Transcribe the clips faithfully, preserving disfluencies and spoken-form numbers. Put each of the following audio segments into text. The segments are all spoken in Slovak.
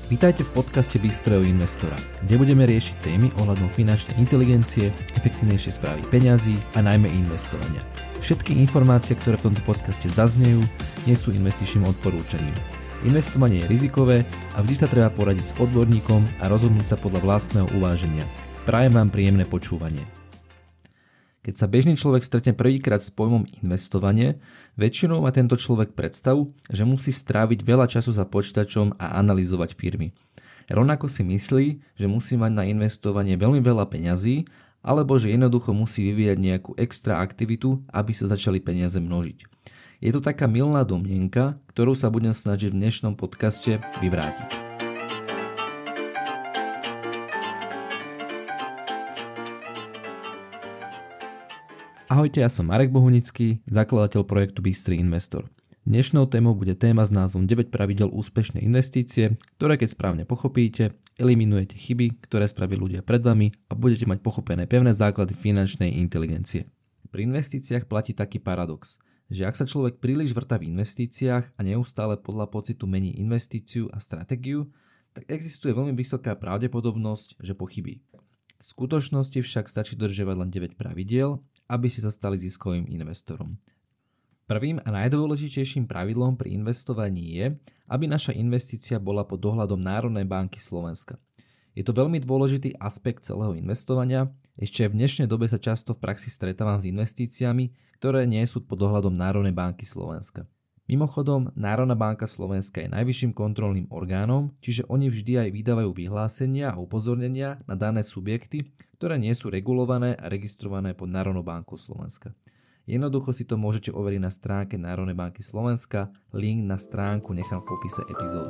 Vítajte v podcaste Bystrého investora, kde budeme riešiť témy ohľadom finančnej inteligencie, efektívnejšej správy peňazí a najmä investovania. Všetky informácie, ktoré v tomto podcaste zaznejú, nie sú investičným odporúčaním. Investovanie je rizikové a vždy sa treba poradiť s odborníkom a rozhodnúť sa podľa vlastného uváženia. Prajem vám príjemné počúvanie. Keď sa bežný človek stretne prvýkrát s pojmom investovanie, väčšinou má tento človek predstavu, že musí stráviť veľa času za počítačom a analyzovať firmy. Rovnako si myslí, že musí mať na investovanie veľmi veľa peňazí, alebo že jednoducho musí vyvíjať nejakú extra aktivitu, aby sa začali peniaze množiť. Je to taká mylná domnienka, ktorú sa budem snažiť v dnešnom podcaste vyvrátiť. Ahojte, ja som Marek Bohunický, zakladateľ projektu Bystrý investor. Dnešnou témou bude téma s názvom deväť pravidiel úspešnej investície, ktoré keď správne pochopíte, eliminujete chyby, ktoré spravili ľudia pred vami a budete mať pochopené pevné základy finančnej inteligencie. Pri investíciách platí taký paradox, že ak sa človek príliš vrta v investíciách a neustále podľa pocitu mení investíciu a stratégiu, tak existuje veľmi vysoká pravdepodobnosť, že pochybí. V skutočnosti však stačí dodržiavať len deväť pravidiel, aby ste sa stali ziskovým investorom. Prvým a najdôležitejším pravidlom pri investovaní je, aby naša investícia bola pod dohľadom Národnej banky Slovenska. Je to veľmi dôležitý aspekt celého investovania, ešte aj v dnešnej dobe sa často v praxi stretávam s investíciami, ktoré nie sú pod dohľadom Národnej banky Slovenska. Mimochodom, Národná banka Slovenska je najvyšším kontrolným orgánom, čiže oni vždy aj vydávajú vyhlásenia a upozornenia na dané subjekty, ktoré nie sú regulované a registrované pod Národnou bankou Slovenska. Jednoducho si to môžete overiť na stránke Národnej banky Slovenska, link na stránku nechám v popise epizódy.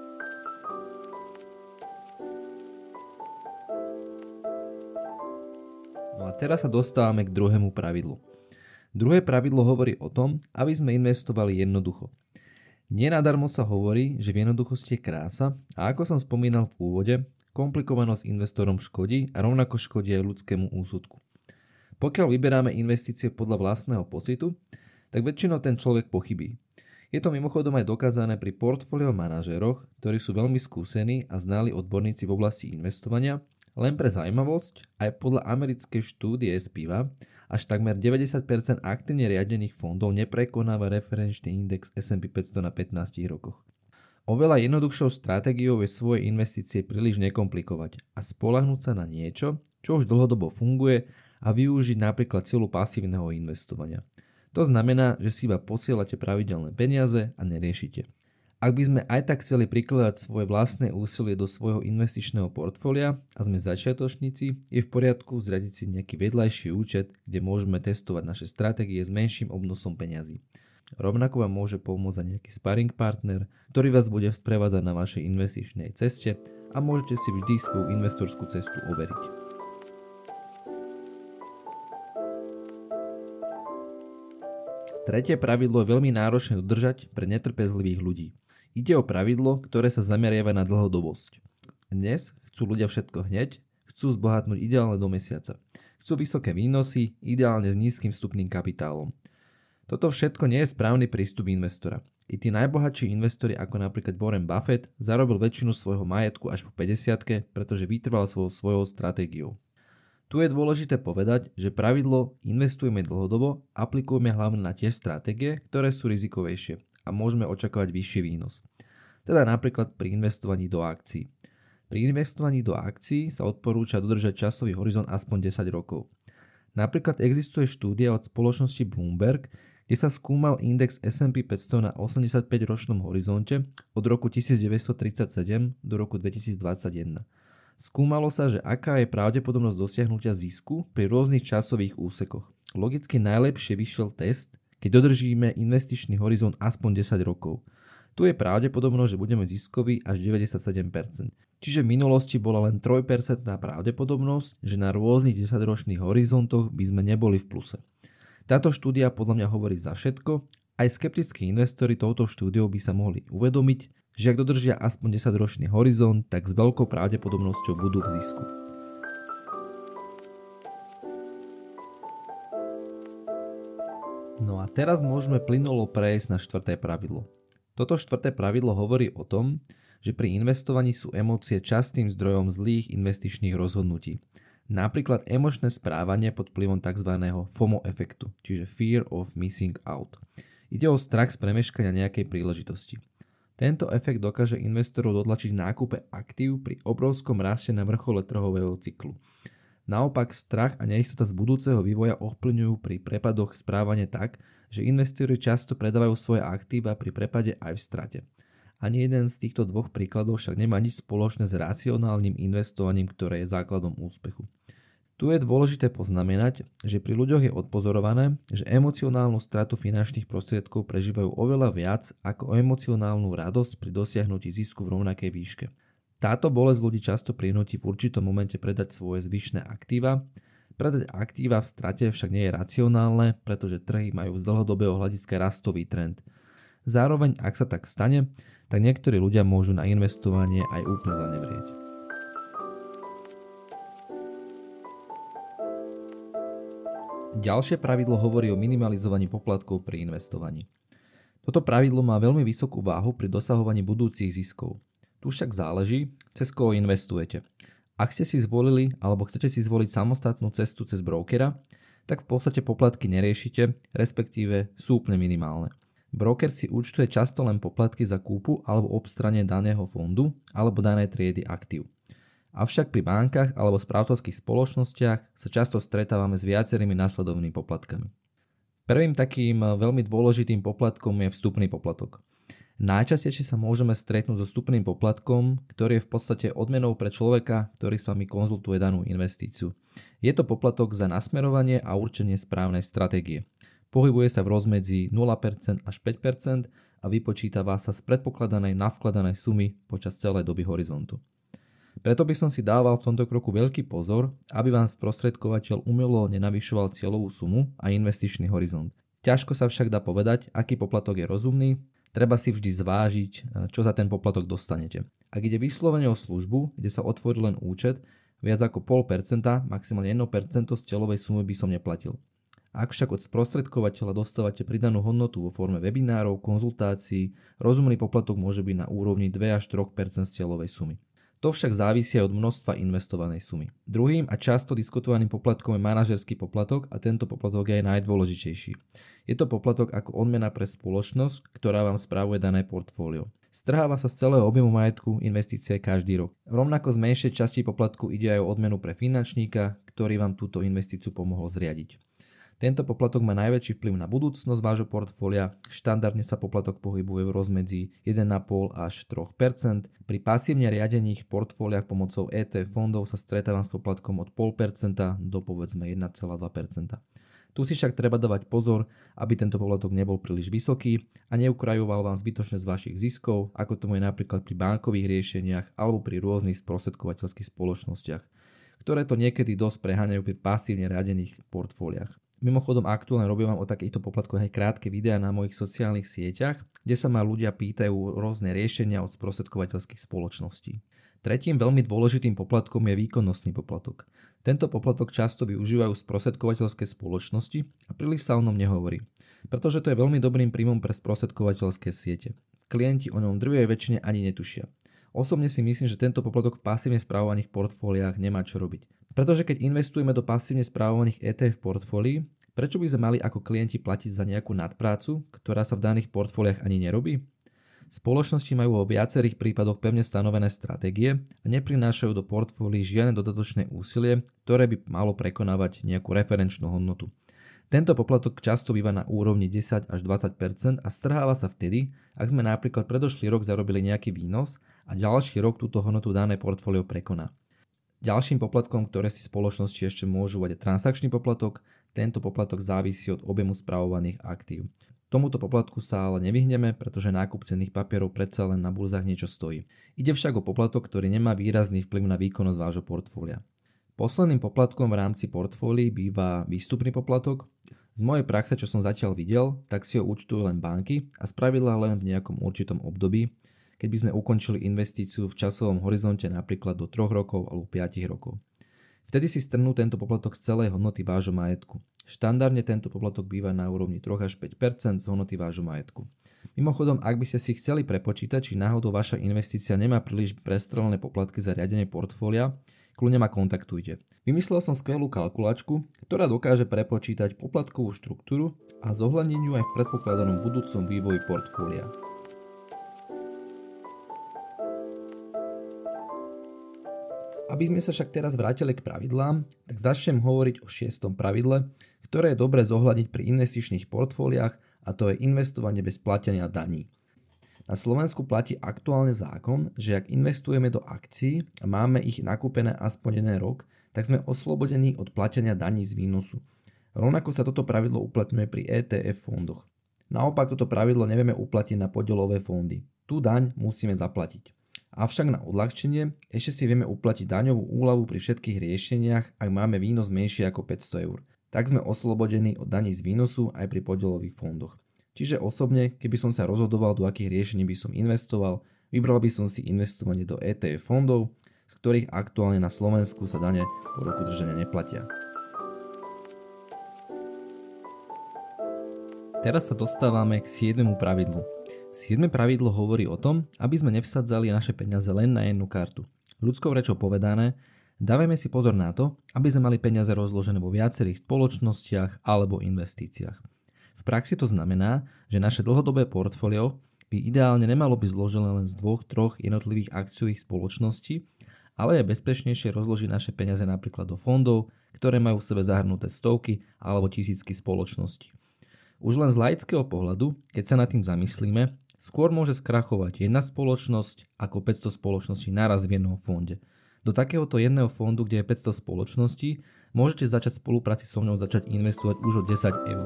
No a teraz sa dostávame k druhému pravidlu. Druhé pravidlo hovorí o tom, aby sme investovali jednoducho. Nie nadarmo sa hovorí, že v jednoduchosti je krása a ako som spomínal v úvode, komplikovanosť investorom škodí a rovnako škodí aj ľudskému úsudku. Pokiaľ vyberáme investície podľa vlastného pocitu, tak väčšinou ten človek pochybí. Je to mimochodom aj dokázané pri portfólio manažéroch, ktorí sú veľmi skúsení a znali odborníci v oblasti investovania. Len pre zaujímavosť, aj podľa americkej štúdie es pé í až takmer deväťdesiat percent aktívne riadených fondov neprekonáva referenčný index es and pí päťsto na pätnástich rokoch. Oveľa jednoduchšou stratégiou je svoje investície príliš nekomplikovať a spoľahnúť sa na niečo, čo už dlhodobo funguje a využiť napríklad silu pasívneho investovania. To znamená, že si iba posielate pravidelné peniaze a neriešite. Ak by sme aj tak chceli prikladať svoje vlastné úsilie do svojho investičného portfólia a sme začiatočníci, je v poriadku zriadiť si nejaký vedľajší účet, kde môžeme testovať naše stratégie s menším obnosom peňazí. Rovnako vám môže pomôcť aj nejaký sparring partner, ktorý vás bude sprevádzať na vašej investičnej ceste a môžete si vždy svoju investorskú cestu overiť. Tretie pravidlo je veľmi náročné dodržať pre netrpezlivých ľudí. Ide o pravidlo, ktoré sa zameriava na dlhodobosť. Dnes chcú ľudia všetko hneď, chcú zbohatnúť ideálne do mesiaca. Chcú vysoké výnosy, ideálne s nízkym vstupným kapitálom. Toto všetko nie je správny prístup investora. I tí najbohatší investori ako napríklad Warren Buffett zarobil väčšinu svojho majetku až po päťdesiatke, pretože vytrval svojou svojou stratégiou. Tu je dôležité povedať, že pravidlo investujeme dlhodobo aplikujeme hlavne na tie stratégie, ktoré sú rizikovejšie a môžeme očakávať vyšší výnos. Teda napríklad pri investovaní do akcií. Pri investovaní do akcií sa odporúča dodržať časový horizont aspoň desať rokov. Napríklad existuje štúdia od spoločnosti Bloomberg, kde sa skúmal index es and pí päťsto na osemdesiatpäťročnom horizonte od roku devätnásťtridsaťsedem do roku dvetisícdvadsaťjeden. Skúmalo sa, že aká je pravdepodobnosť dosiahnutia zisku pri rôznych časových úsekoch. Logicky najlepšie vyšiel test, keď dodržíme investičný horizont aspoň desať rokov. Tu je pravdepodobnosť, že budeme ziskoví až deväťdesiatsedem percent. Čiže v minulosti bola len tri percentá pravdepodobnosť, že na rôznych desaťročných horizontoch by sme neboli v pluse. Táto štúdia podľa mňa hovorí za všetko. Aj skeptickí investori touto štúdiou by sa mohli uvedomiť, že ak dodržia aspoň desaťročný horizont, tak s veľkou pravdepodobnosťou budú v zisku. No a teraz môžeme plynulo prejsť na štvrté pravidlo. Toto štvrté pravidlo hovorí o tom, že pri investovaní sú emócie častým zdrojom zlých investičných rozhodnutí. Napríklad emočné správanie pod vplyvom tzv. FOMO efektu, čiže Fear of Missing Out. Ide o strach z premeškania nejakej príležitosti. Tento efekt dokáže investorov dotlačiť v nákupe aktív pri obrovskom raste na vrchole trhového cyklu. Naopak strach a neistota z budúceho vývoja ovplyvňujú pri prepadoch správanie tak, že investori často predávajú svoje aktíva pri prepade aj v strate. Ani jeden z týchto dvoch príkladov však nemá nič spoločné s racionálnym investovaním, ktoré je základom úspechu. Tu je dôležité poznamenať, že pri ľuďoch je odpozorované, že emocionálnu stratu finančných prostriedkov prežívajú oveľa viac ako emocionálnu radosť pri dosiahnutí zisku v rovnakej výške. Táto bolesť ľudí často prinúti v určitom momente predať svoje zvyšné aktíva. Predať aktíva v strate však nie je racionálne, pretože trhy majú z dlhodobého hľadiska rastový trend. Zároveň, ak sa tak stane, tak niektorí ľudia môžu na investovanie aj úplne zanevrieť. Ďalšie pravidlo hovorí o minimalizovaní poplatkov pri investovaní. Toto pravidlo má veľmi vysokú váhu pri dosahovaní budúcich ziskov. Tu však záleží, cez koho investujete. Ak ste si zvolili alebo chcete si zvoliť samostatnú cestu cez brokera, tak v podstate poplatky neriešite, respektíve sú úplne minimálne. Broker si účtuje často len poplatky za kúpu alebo obstranie daného fondu alebo danej triedy aktív. Avšak pri bankách alebo správcovských spoločnostiach sa často stretávame s viacerými následovnými poplatkami. Prvým takým veľmi dôležitým poplatkom je vstupný poplatok. Najčastejšie sa môžeme stretnúť so vstupným poplatkom, ktorý je v podstate odmenou pre človeka, ktorý s vami konzultuje danú investíciu. Je to poplatok za nasmerovanie a určenie správnej stratégie. Pohybuje sa v rozmedzi nula percent až päť percent a vypočítava sa z predpokladanej navkladanej sumy počas celej doby horizontu. Preto by som si dával v tomto kroku veľký pozor, aby vám sprostredkovateľ umelo nenavyšoval cieľovú sumu a investičný horizont. Ťažko sa však dá povedať, aký poplatok je rozumný. Treba si vždy zvážiť, čo za ten poplatok dostanete. Ak ide vyslovene o službu, kde sa otvorí len účet, viac ako nula celá päť percenta, maximálne jedno percento z cieľovej sumy by som neplatil. Ak však od sprostredkovateľa dostávate pridanú hodnotu vo forme webinárov, konzultácií, rozumný poplatok môže byť na úrovni dva až tri percentá z cieľovej sumy. To však závisí od množstva investovanej sumy. Druhým a často diskutovaným poplatkom je manažerský poplatok a tento poplatok je aj najdôležitejší. Je to poplatok ako odmena pre spoločnosť, ktorá vám spravuje dané portfólio. Strháva sa z celého objemu majetku investície každý rok. Rovnako z menšej časti poplatku ide aj o odmenu pre finančníka, ktorý vám túto investíciu pomohol zriadiť. Tento poplatok má najväčší vplyv na budúcnosť vášho portfólia. Štandardne sa poplatok pohybuje v rozmedzi jeden celá päť až tri percent. Pri pasívne riadených portfóliách pomocou é té ef fondov sa stretávam s poplatkom od nula celá päť percenta do povedzme jeden celá dva percenta. Tu si však treba dávať pozor, aby tento poplatok nebol príliš vysoký a neukrajoval vám zbytočne z vašich ziskov, ako tomu je napríklad pri bankových riešeniach alebo pri rôznych sprostredkovateľských spoločnostiach, ktoré to niekedy dosť preháňajú pri pasívne riadených portfóliách. Mimochodom aktuálne robím vám o takýchto poplatkoch aj krátke videá na mojich sociálnych sieťach, kde sa ma ľudia pýtajú rôzne riešenia od sprostredkovateľských spoločností. Tretím veľmi dôležitým poplatkom je výkonnostný poplatok. Tento poplatok často využívajú sprostredkovateľské spoločnosti a príliš sa o ňom nehovorí, pretože to je veľmi dobrým príjmom pre sprostredkovateľské siete. Klienti o ňom drvivej väčšine ani netušia. Osobne si myslím, že tento poplatok v pasívne správovaných portfóliách nemá čo robiť. Pretože keď investujeme do pasívne správovaných é té ef portfólií, prečo by sme mali ako klienti platiť za nejakú nadprácu, ktorá sa v daných portfóliách ani nerobí? Spoločnosti majú vo viacerých prípadoch pevne stanovené stratégie a neprinášajú do portfólií žiadne dodatočné úsilie, ktoré by malo prekonávať nejakú referenčnú hodnotu. Tento poplatok často býva na úrovni desať až dvadsať percent a strháva sa vtedy, ak sme napríklad predošlý rok zarobili nejaký výnos a ďalší rok túto hodnotu dané portfólio prekoná. Ďalším poplatkom, ktoré si spoločnosti ešte môžu mať, je transakčný poplatok. Tento poplatok závisí od objemu spravovaných aktív. Tomuto poplatku sa ale nevyhneme, pretože nákup cenných papierov predsa len na burzách niečo stojí. Ide však o poplatok, ktorý nemá výrazný vplyv na výkonnosť vášho portfólia. Posledným poplatkom v rámci portfólií býva výstupný poplatok. Z mojej praxe, čo som zatiaľ videl, tak si ho účtujú len banky a spravidla len v nejakom určitom období, keď by sme ukončili investíciu v časovom horizonte napríklad do troch rokov alebo piatich rokov. Vtedy si strhnú tento poplatok z celej hodnoty vášho majetku. Štandardne tento poplatok býva na úrovni tri až päť percent z hodnoty vášho majetku. Mimochodom, ak by ste si chceli prepočítať, či náhodou vaša investícia nemá príliš prestrelené poplatky za riadenie portfólia, kľudne ma kontaktujte. Vymyslel som skvelú kalkulačku, ktorá dokáže prepočítať poplatkovú štruktúru a zohľadniť ju aj v predpokladanom budúcom vývoji portfólia. Aby sme sa však teraz vrátili k pravidlám, tak začnem hovoriť o šiestom pravidle, ktoré je dobre zohľadniť pri investičných portfóliách, a to je investovanie bez platenia daní. Na Slovensku platí aktuálne zákon, že ak investujeme do akcií a máme ich nakúpené aspoň jeden rok, tak sme oslobodení od platenia daní z výnosu. Rovnako sa toto pravidlo uplatňuje pri é té ef fondoch. Naopak toto pravidlo nevieme uplatniť na podielové fondy. Tu daň musíme zaplatiť. Avšak na odľahčenie ešte si vieme uplatiť daňovú úľavu pri všetkých riešeniach, ak máme výnos menší ako päťsto eur. Tak sme oslobodení od daní z výnosu aj pri podielových fondoch. Čiže osobne, keby som sa rozhodoval, do akých riešení by som investoval, vybral by som si investovanie do é té ef fondov, z ktorých aktuálne na Slovensku sa dane po roku držania neplatia. Teraz sa dostávame k siedmemu pravidlu. Siedme pravidlo hovorí o tom, aby sme nevsadzali naše peniaze len na jednu kartu. Ľudskou rečou povedané, dávajme si pozor na to, aby sme mali peniaze rozložené vo viacerých spoločnostiach alebo investíciách. V praxi to znamená, že naše dlhodobé portfólio by ideálne nemalo byť zložené len z dvoch, troch jednotlivých akciových spoločností, ale je bezpečnejšie rozložiť naše peniaze napríklad do fondov, ktoré majú v sebe zahrnuté stovky alebo tisícky spoločností. Už len z laického pohľadu, keď sa nad tým zamyslíme, skôr môže skrachovať jedna spoločnosť ako päťsto spoločností naraz v jednom fonde. Do takéhoto jedného fondu, kde je päťsto spoločností, môžete začať spolupráci so mnou začať investovať už od desať eur.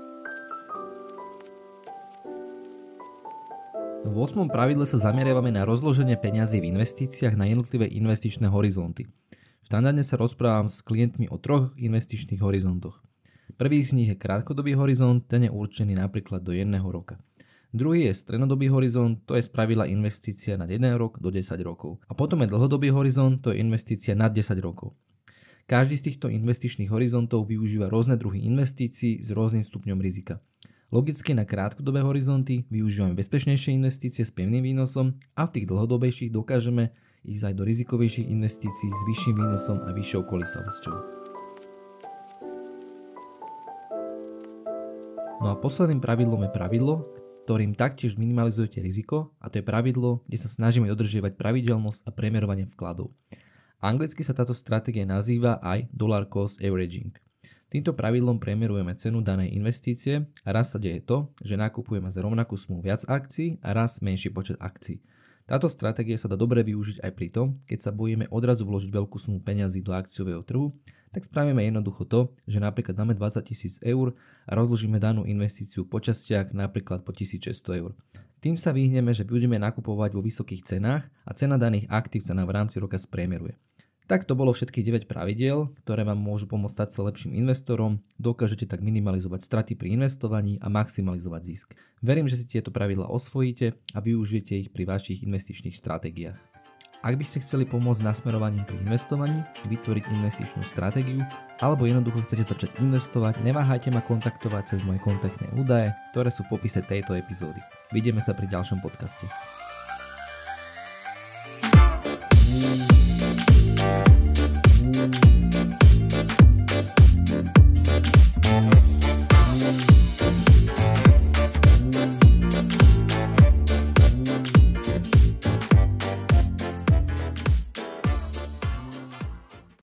V ôsmom pravidle sa zameriavame na rozloženie peňazí v investíciách na jednotlivé investičné horizonty. Štandardne sa rozprávam s klientmi o troch investičných horizontoch. Prvý z nich je krátkodobý horizont, ten je určený napríklad do jedného roka. Druhý je strednodobý horizont, to je spravidla investícia nad jeden rok do desať rokov. A potom je dlhodobý horizont, to je investícia nad desať rokov. Každý z týchto investičných horizontov využíva rôzne druhy investícií s rôznym stupňom rizika. Logicky na krátkodobé horizonty využívame bezpečnejšie investície s pevným výnosom a v tých dlhodobejších dokážeme ísť aj do rizikovejších investícií s vyšším výnosom a vyššou kolísavosťou. No a posledným pravidlom je pravidlo, ktorým taktiež minimalizujete riziko, a to je pravidlo, kde sa snažíme dodržiavať pravidelnosť a priemerovanie vkladov. Anglicky sa táto stratégia nazýva aj dollar cost averaging. Týmto pravidlom priemerujeme cenu danej investície a raz sa deje to, že nakupujeme za rovnakú sumu viac akcií a raz menší počet akcií. Táto stratégia sa dá dobre využiť aj pri tom, keď sa bojíme odrazu vložiť veľkú sumu peňazí do akciového trhu, tak spravíme jednoducho to, že napríklad dáme dvadsať tisíc eur a rozložíme danú investíciu po častiach napríklad po tisícšesťsto eur. Tým sa vyhneme, že budeme nakupovať vo vysokých cenách a cena daných aktív sa nám v rámci roka spriemeruje. Tak to bolo všetkých deväť pravidiel, ktoré vám môžu pomôcť stať sa lepším investorom, dokážete tak minimalizovať straty pri investovaní a maximalizovať zisk. Verím, že si tieto pravidlá osvojíte a využijete ich pri vašich investičných stratégiách. Ak by ste chceli pomôcť nasmerovaním pri investovaní, vytvoriť investičnú stratégiu alebo jednoducho chcete začať investovať, neváhajte ma kontaktovať cez moje kontaktné údaje, ktoré sú v popise tejto epizódy. Vidíme sa pri ďalšom podcaste.